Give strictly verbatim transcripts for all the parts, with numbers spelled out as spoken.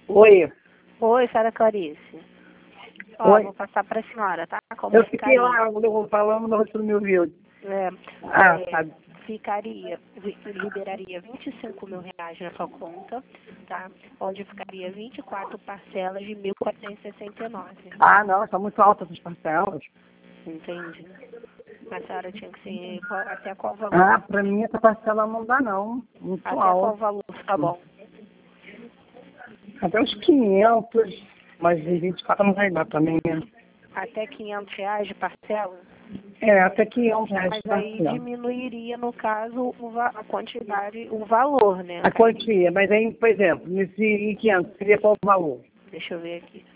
Oi. Oi, senhora Clarice. Ó, Oi. vou passar para a senhora, tá? Como Eu fiquei ficaria? lá, eu falando, mas você não me ouviu. É, Ah, é, tá. ficaria, vi- liberaria vinte e cinco mil reais na sua conta, tá? Onde ficaria vinte e quatro parcelas de mil quatrocentos e sessenta e nove. Ah, não, está muito alta essas parcelas. Entende? A senhora tinha que ser qual- até qual valor? Ah, pra mim essa parcela não dá não. Muito Até qual alta. valor tá bom? Até uns quinhentos, mas em vinte e quatro não vai dar também, né? Até quinhentos reais de parcela? É, até quinhentos reais Mas de aí parcela. diminuiria, no caso, o va- a quantidade, o valor, né? A quantia, mas aí, por exemplo, nesse em quinhentos, seria qual o valor? Deixa eu ver aqui.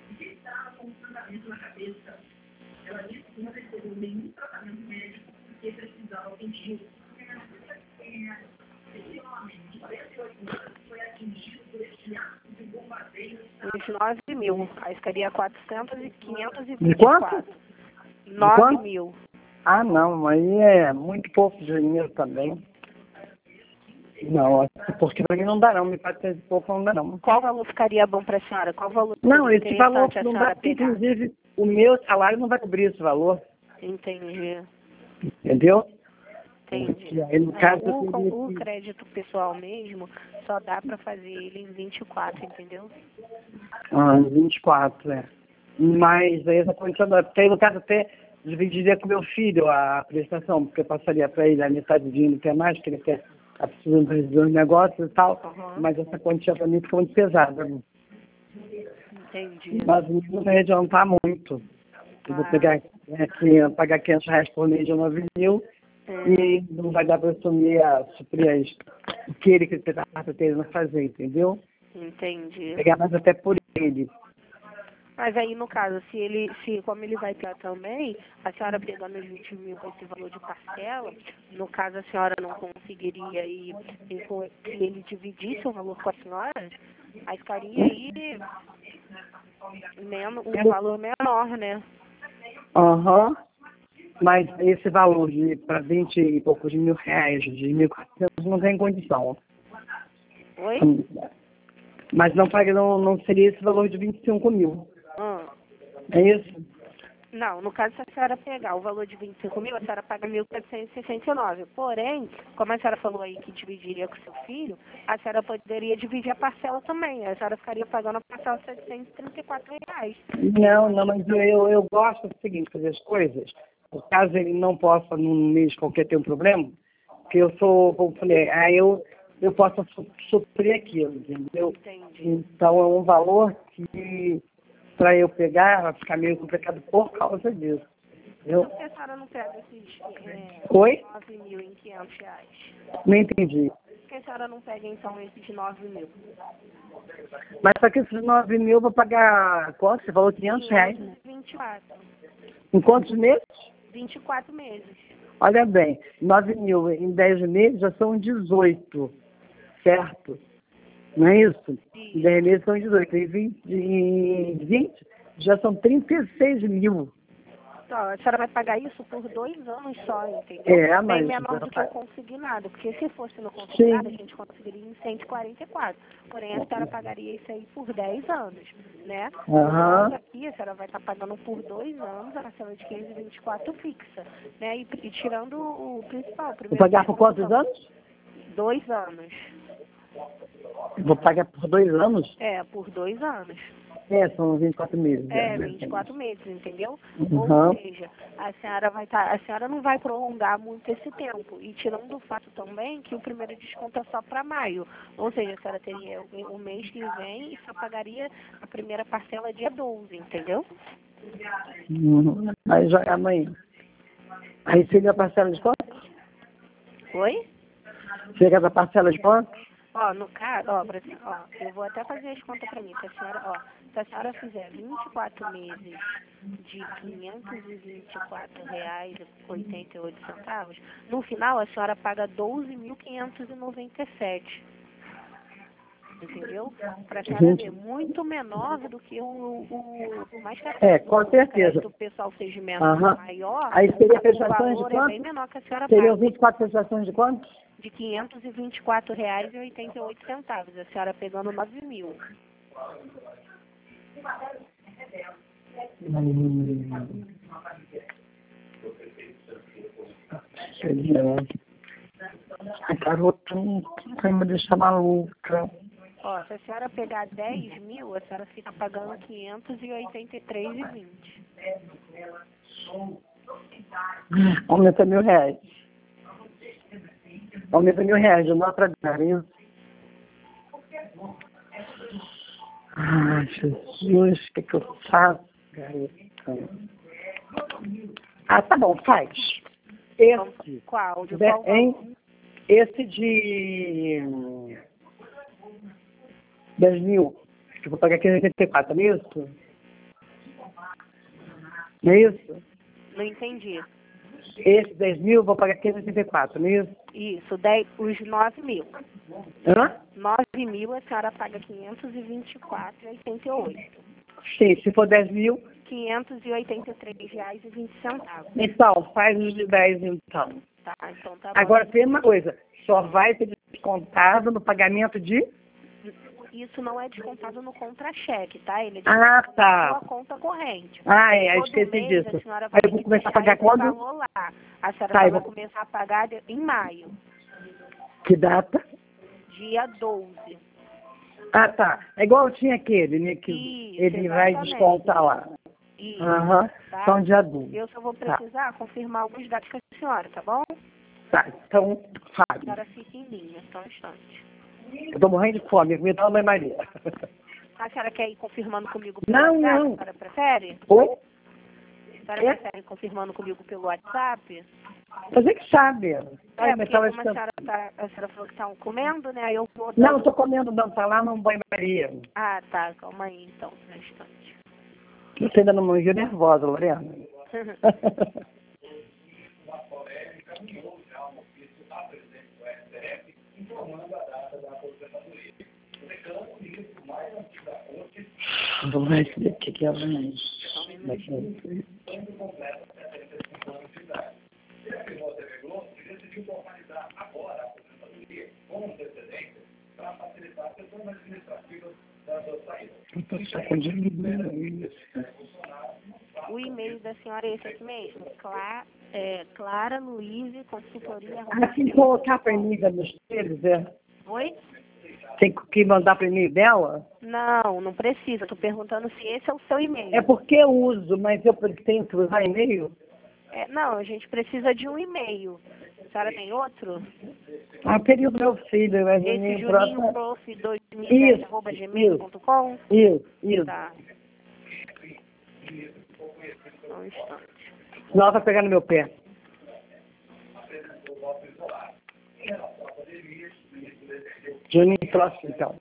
Uns nove mil. Aí ficaria quatrocentos e quinhentos e De vinte e quanto? quatro. De Nove quanto? mil. Ah, não, aí é muito pouco dinheiro também. Não, porque pra mim não dá não, me parece pouco não dá não. Qual valor ficaria bom para a senhora? Qual valor Não, seria esse valor interessante a não senhora dá, pegar? inclusive, o meu salário não vai cobrir esse valor, Entendi. entendeu? Entendi. E aí, no É, caso, eu o, teria o que... crédito pessoal mesmo só dá para fazer ele em vinte e quatro, entendeu? Ah, vinte e quatro, é. Mas aí essa condição, porque aí no caso até dividiria com meu filho a prestação, porque eu passaria para ele a metade do dinheiro que é mais, que ele quer, tá precisando fazer os negócios e tal, Uhum. mas essa quantia para mim ficou muito pesada. Né? Entendi. Mas não vai adiantar muito. Eu vou Ah, pegar, é, que, pagar quinhentos reais por mês de nove mil é, e não vai dar para assumir a suprir as, o que ele que está querendo fazer, entendeu? entendi. Pegar mais até por ele. Mas aí, no caso, se ele, se, como ele vai pegar também, a senhora pegando os vinte mil com esse valor de parcela, no caso a senhora não conseguiria ir, ir com- se ele dividisse o valor com a senhora, aí ficaria aí menos, um valor menor, né? Aham. Mas esse valor de para vinte e poucos mil reais, de mil e quatrocentos, não tem condição. Oi? Mas não, paga, não, não seria esse valor de vinte e cinco mil. Hum. É isso? Não, no caso, se a senhora pegar o valor de vinte e cinco mil, a senhora paga mil quatrocentos e sessenta e nove. Porém, como a senhora falou aí que dividiria com seu filho, a senhora poderia dividir a parcela também. A senhora ficaria pagando a parcela de setecentos e trinta e quatro reais. Não, não, mas eu, eu gosto do seguinte, fazer as coisas. Caso ele não possa, num mês qualquer, ter um problema, porque eu sou, como eu falei, aí eu, eu posso su- suprir aquilo, entendeu? Entendi. Então é um valor que, para eu pegar, vai ficar meio complicado por causa disso. Então, Entendeu? por que a senhora não pega esses é, Oi? nove mil em quinhentos reais? Não entendi. Por que a senhora não pega, então, esses nove mil? Mas só que esses nove mil eu vou pagar quanto? Você falou quinhentos reais, né? quinhentos e vinte e quatro. Em quantos meses? vinte e quatro meses. Olha bem, nove mil em dez meses já são dezoito, certo? Não é isso? Em dez meses são dezoito. Em vinte, em vinte já são trinta e seis mil. Então, a senhora vai pagar isso por dois anos só, entendeu? É, Bem mas... menor do que o consignado, porque se fosse no Sim. consignado, a gente conseguiria em cento e quarenta e quatro. Porém, a senhora pagaria isso aí por dez anos, né? Aham. No caso aqui, a senhora vai estar pagando por dois anos a parcela de quinhentos e vinte e quatro fixa, né? E, e tirando o principal, o Vou primeiro pagar por quantos desconto, anos? dois anos. Vou pagar por dois anos? É, por dois anos. É, são vinte e quatro meses. É, vinte e quatro meses, entendeu? Uhum. Ou seja, a senhora vai estar, a senhora não vai prolongar muito esse tempo. E tirando o fato também que o primeiro desconto é só para maio. Ou seja, a senhora teria o, o mês que vem e só pagaria a primeira parcela dia doze, entendeu? Uhum. Aí já é amanhã. Aí chega a parcela de quanto? Oi? Chega a parcela de quanto? Ó, no caso, ó, pra, ó, eu vou até fazer as contas para mim. Se a senhora, ó, se a senhora fizer vinte e quatro meses de quinhentos e vinte e quatro reais e oitenta e oito centavos, no final a senhora paga doze mil quinhentos e noventa e sete. Entendeu? Para a senhora Gente. ver, muito menor do que o, o, por mais que a É, com o certeza. crédito pessoal seja menor, Aham. maior, Aí seria o prestações de valor é quanto? bem menor que a senhora Seriam paga. vinte e quatro prestações de quanto? De quinhentos e vinte e quatro reais e oitenta e oito centavos. A senhora pegando nove mil. Hum. Seria... A garota não vai me deixar maluca. Ó, se a senhora pegar dez mil, a senhora fica pagando quinhentos e oitenta e três reais e vinte centavos. Aumenta mil reais. Aumenta mil reais, eu não atrasar isso. Ai, Jesus, o que, que eu faço, garota? Ah, tá bom, faz. Esse. Qual? De De, qual? hein? Esse de dez mil. Eu vou pagar aqui oitenta e quatro, não é isso? Não é isso? Não entendi. Esse dez mil, eu vou pagar aqui oitenta e quatro, não é isso? Isso, dez, os nove mil. Hã? nove mil, a senhora paga quinhentos e vinte e quatro reais e oitenta e oito. Sim, se for dez mil. quinhentos e oitenta e três reais e vinte centavos. Então, faz os de dez então. Tá, então tá bom. Agora tem uma coisa, só vai ser descontado no pagamento de... Isso não é descontado no contra-cheque, tá? Ele é Ah, descontado tá. na sua conta corrente. Ah, é, Todo esqueci mês, disso. a senhora vai Aí eu vou ter que começar a deixar pagar esse quando? valor lá. A senhora Tá, só eu vai vou- começar a pagar de- em maio, Que data? dia doze. Ah, tá. É igual tinha aquele, né? Que Isso, ele vai exatamente. descontar lá. Isso, Aham. tá? São dia doze. Eu só vou Tá. precisar confirmar alguns dados com a senhora, tá bom? Tá, então, A fale. senhora fica em linha, só um instante. Eu tô morrendo de fome, me dá uma Maria. A senhora quer ir confirmando comigo pelo Não, WhatsApp? não. A senhora prefere? Oi? A senhora É? prefere ir confirmando comigo pelo WhatsApp? Você que sabe. É, Ai, mas porque tava como a escutando. senhora, tá, a senhora falou que está comendo, né? Aí eu vou... Não, não tô comendo não, tá lá no banho-maria. Ah, tá. Calma aí, então, um instante. Você ainda não manjou nervosa, Lorena. Vamos ver se aqui que é O e-mail da senhora é esse aqui mesmo? Cla é, Clara Luiz, consultoria... Ah, tem que colocar para e-mail nos filhos, é? Oi? Tem que mandar para e-mail dela? Não, não precisa. Estou perguntando se esse é o seu É e-mail. porque eu uso, mas eu tenho que usar e-mail? É, não, a gente precisa de um e-mail. A senhora tem outro? Ah, queria o meu filho, mas o Esse e-mail juninho próximo... prof dois mil e dez arroba gmail ponto com? Isso, isso. Tá. Só um instante. Senão ela vai pegar no meu pé. Juninho próximo, então.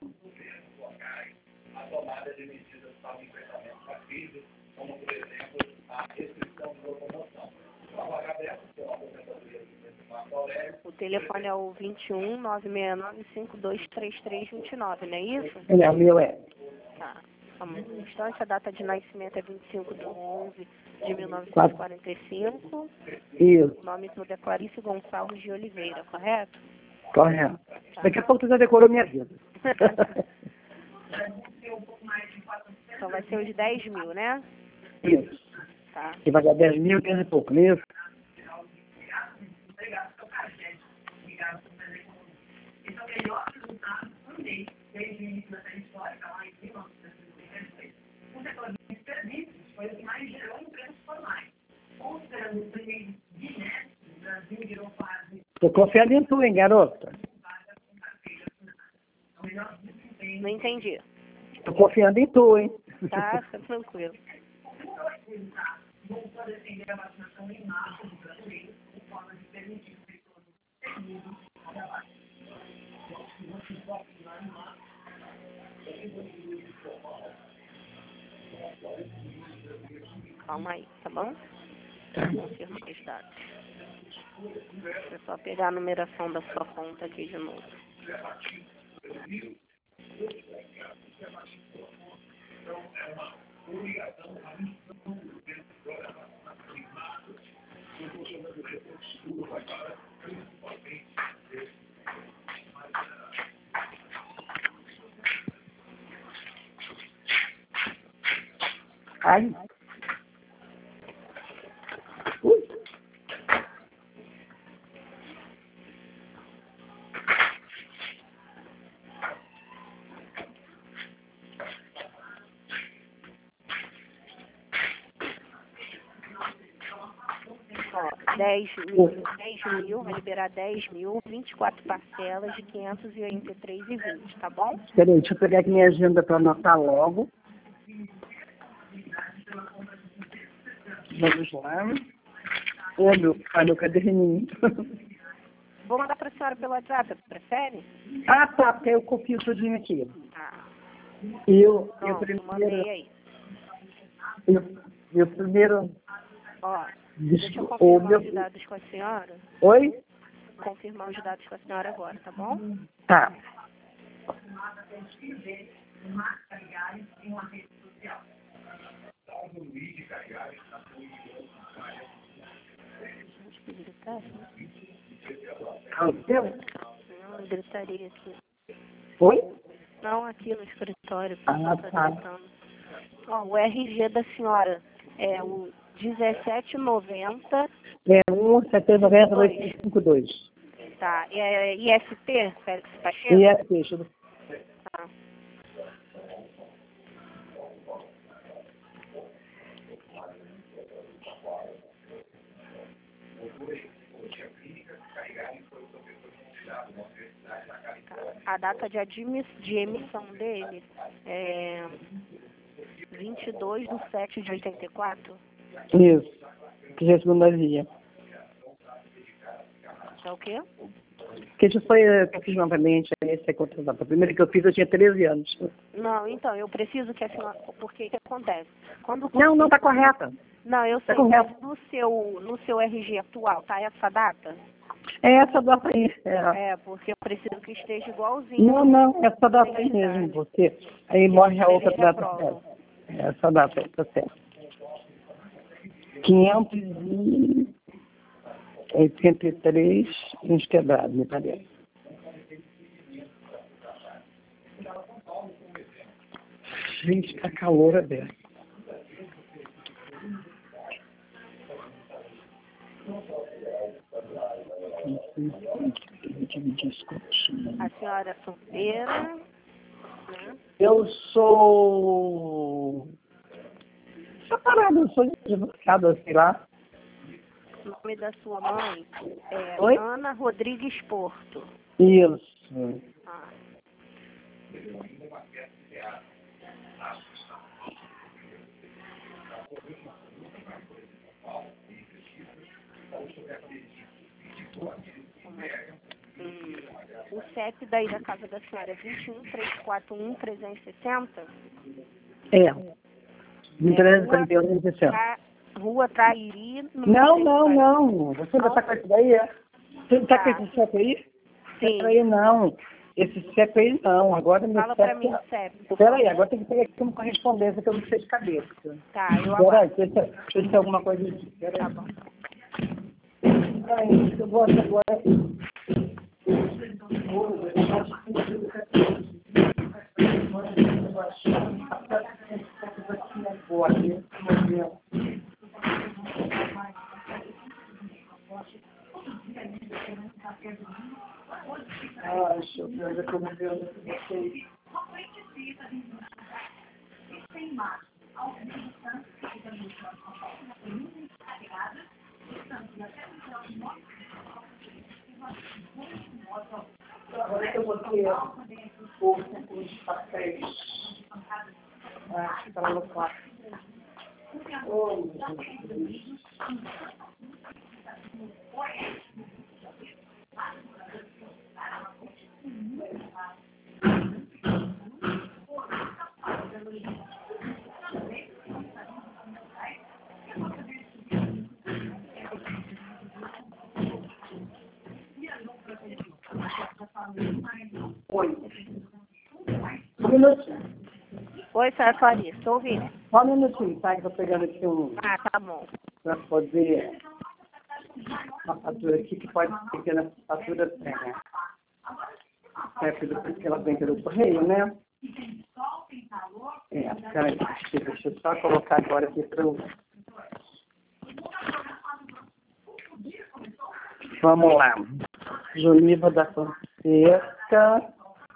O telefone é o vinte e um, nove seis nove, cinco dois três três dois nove, não é isso? É, o meu é. Tá. Só um instante, a data de nascimento é vinte e cinco de onze de mil novecentos e quarenta e cinco. Isso, O nome todo é Clarice Gonçalves de Oliveira, correto? correto. Daqui a pouco você já decorou minha vida. Então vai ser os dez mil, né? Isso. Tá. Você vai dar dez mil, dez e pouco, não é isso? Tô confiando em tu, hein, garota? Não entendi. Tô confiando em tu, hein? Tá, fica tranquilo. Calma aí, tá bom? Confirma os dados. Deixa eu só pegar a numeração da sua conta aqui de novo. Ai. Ui. dez mil, dez mil, vai liberar dez mil, vinte e quatro parcelas de quinhentos e oitenta e três e vinte, tá bom? Peraí, deixa eu pegar aqui minha agenda para anotar logo. Vamos lá. Olha meu, olha meu caderninho. Vou mandar para a senhora pelo WhatsApp, prefere? Ah, tá, porque eu copio tudinho aqui. Tá. Eu, eu Pronto, mandei primeiro... aí. Eu, eu primeiro... Ó, Des- deixa eu o confirmar meu... os dados com a senhora. Oi? Confirmar os dados com a senhora agora, tá bom? Tá. Acho que gritar, né? Ah, o seu? Não, eu gritaria aqui. Oi? Não, aqui no escritório, o Ah, pessoal tá tá. gritando. Ó, o R G da senhora é o dezessete noventa, É um sete nove zero oito cinco dois. tá? É I S P, Félix Pacheco? E é peixe. Tá. A data de, admis, de emissão dele é vinte e dois de sete de oitenta e quatro. Isso. Que já é a segunda via. É o quê? Que isso foi eh, que eu fiz novamente, esse é contratado. A primeira que eu fiz eu tinha treze anos. Não, então, eu preciso que a senhora... Porque o que acontece? Quando Não, não, tá correta. Não, eu Tá sei, correto. mas no seu, no seu R G atual, tá essa data? É essa data aí. É. É, porque eu preciso que esteja igualzinho. Não, não, essa data aí mesmo, porque aí morre a outra Eles data reprovam. certa. É essa data aí, tá certo. quinhentos e oitenta e três uns quebrados, me parece. Gente, tá calor aberto. A senhora é solteira, né? Eu sou separado, eu sou divorciado, sei lá. O nome da sua mãe é Oi? Ana Rodrigues Porto. Isso. Ah. Hum. O C E P daí da casa da senhora é vinte e um, trezentos e quarenta e um, trezentos e sessenta? É. vinte e três, Rua, quarenta e um, sessenta. Tra... Rua Trairi, no Não, não, não. Você ainda tá com isso daí, é? Você não tá com Tá. esse C E P aí? Sim. Peraí, não. Esse C E P aí não. Agora meu Fala C E P... pra mim o C E P. por Peraí, favor. agora tem que pegar aqui uma correspondência que eu não sei de cabeça. Tá, eu Peraí, aguardo. deixa, deixa eu ter alguma coisa aqui. Peraí. Tá bom. Peraí, eu vou agora... Ah, deixa eu ver onde é que eu vou ver onde é que eu sei. Agora que eu botei um pouco os papéis. Ah, tá lá no quarto. Oh, meu Deus. Oi. Um minutinho. Oi, senhora Clarice, estou ouvindo. Só um minutinho, tá? Que eu tô pegando aqui um... Ah, tá bom. Pra poder... Uma fatura aqui que pode ser que na fatura tenha. É, depois que ela vem pelo correio, né? É, peraí, deixa eu só colocar agora aqui para eu... Vamos lá. Joliva da Fonseca,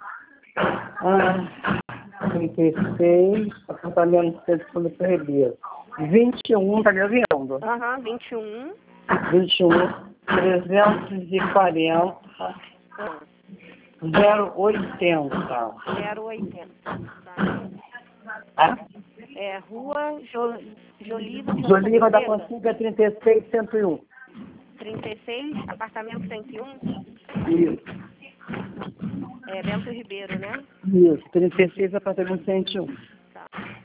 ah, trinta e seis, apartamento Pedro Felipe Ribeiro. vinte e um, tá me ouvindo? Aham, uhum, vinte e um. vinte e um, trezentos e quarenta, Ah, zero oitenta. zero oitenta. Tá. Ah? É, Rua jo, Joliva de Joliva da Fonseca. Fonseca, trinta e seis, cento e um. trinta e seis, apartamento cento e um. Isso. É, Bento Ribeiro, né? Isso, trinta e seis, apartamento cento e um. Tá.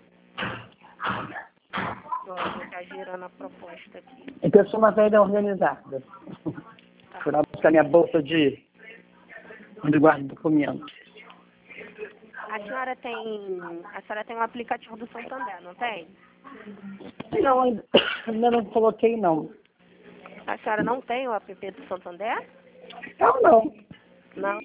Ó, vou estar girando a proposta aqui. É que eu sou uma velha organizada. Tá. Fui lá buscar minha bolsa de onde guardo documento. A senhora tem. A senhora tem um aplicativo do Santander, não tem? Não, ainda, ainda não coloquei, não. A senhora não tem o app do Santander? Não, não. Não.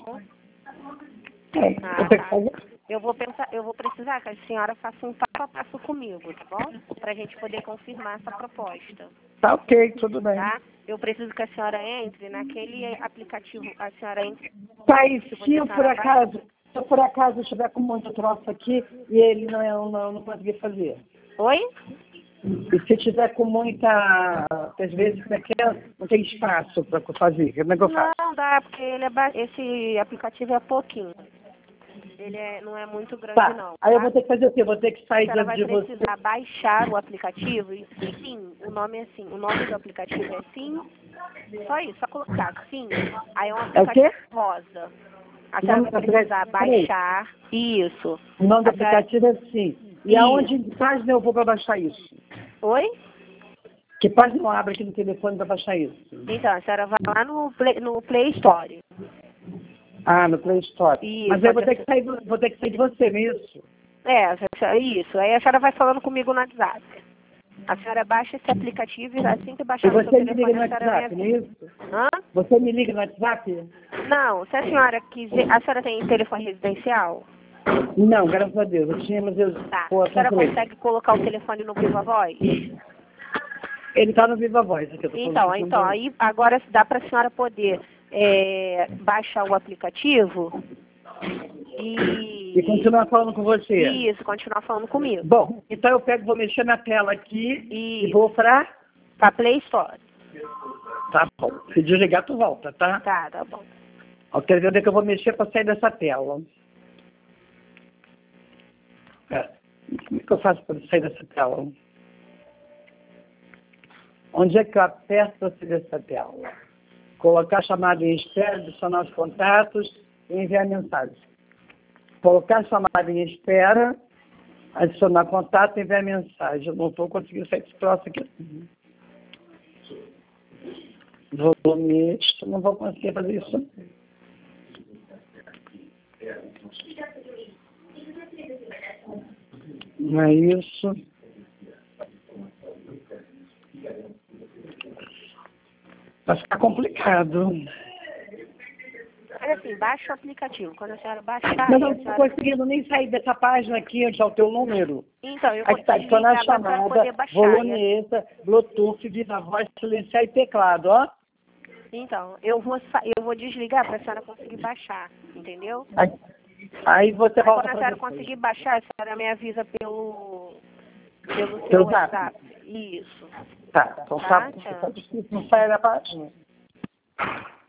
É, Ah, eu tenho que tá. fazer. Eu vou pensar, eu vou precisar que a senhora faça um passo a passo comigo, tá bom? Pra gente poder confirmar essa proposta, Tá ok, tudo bem. tá? Eu preciso que a senhora entre naquele aplicativo, a senhora entre. Tá, e Se se eu você por tá acaso, se eu por acaso estiver com muito troço aqui e ele não, eu não, não conseguir fazer? Oi? E se tiver com muita, às vezes, como é que é? Não tem espaço para fazer, como é que eu faço? Não dá, porque ele é ba... esse aplicativo é pouquinho. Ele é, não é muito grande, Tá, não. aí eu Tá? vou ter que fazer o quê? Vou ter que A sair senhora de, vai de você. precisar baixar o aplicativo e sim, o nome é assim, o nome do aplicativo é sim, só isso, só colocar sim, aí é um É o quê? aplicativo rosa. A senhora Nome vai do precisar aplicativo? Peraí. baixar, isso. O nome do A senhora... aplicativo é assim. E Isso. aonde em que página eu vou para baixar isso? Oi? Que página eu abro aqui no telefone para baixar isso? Então, a senhora vai lá no Play, no Play Store. Ah, no Play Store. Isso, Mas eu vou a ter que sair, do- vou ter que sair de você, não é isso? É, a senhora- isso. Aí a senhora vai falando comigo no WhatsApp. A senhora baixa esse aplicativo e assim que E baixar no seu você me liga telefone, no a senhora WhatsApp, não é vem isso? aqui. Hã? Você me liga no WhatsApp? Não, se a senhora quiser... A senhora tem telefone residencial? Não, graças a Deus. Eu tinha, mas eu... Tá. Pô, A senhora comprei. consegue colocar o telefone no Viva Voz? Ele tá no Viva Voz aqui. Eu tô Então, falando então, com você. aí agora dá para a senhora poder é, baixar o aplicativo e... E continuar falando com você. Isso, continuar falando comigo. Bom, então eu pego, vou mexer na tela aqui e Isso. vou pra... Pra Play Store. Tá bom. Se desligar, tu volta, tá? Tá, tá bom. Eu quero ver onde é que eu vou mexer para sair dessa tela. É. Como é que eu faço para sair dessa tela? Onde é que eu aperto para sair dessa tela? Colocar a chamada em espera, adicionar os contatos e enviar mensagem. Colocar a chamada em espera, adicionar contato e enviar mensagem. Eu não estou conseguindo sair desse troço aqui. Volume, eu não vou conseguir fazer isso. Não é isso. Vai ficar complicado. Mas assim, baixa o aplicativo. Quando a senhora baixar, Mas eu aí não a estou senhora... conseguindo nem sair dessa página aqui, onde está o teu número. Então, eu vou Aqui está, adicionar desligar para chamada, poder baixar. volume E- extra, Bluetooth, viva voz, silenciar e teclado, ó. Então, eu vou, sa- eu vou desligar para a senhora conseguir baixar, entendeu? Aí, aí você Aí volta quando a para senhora depois. conseguir baixar, a senhora me avisa pelo, pelo seu Pelo zap. WhatsApp. Isso. Tá, então Tá, tá, tchau. tá difícil, não sai da página.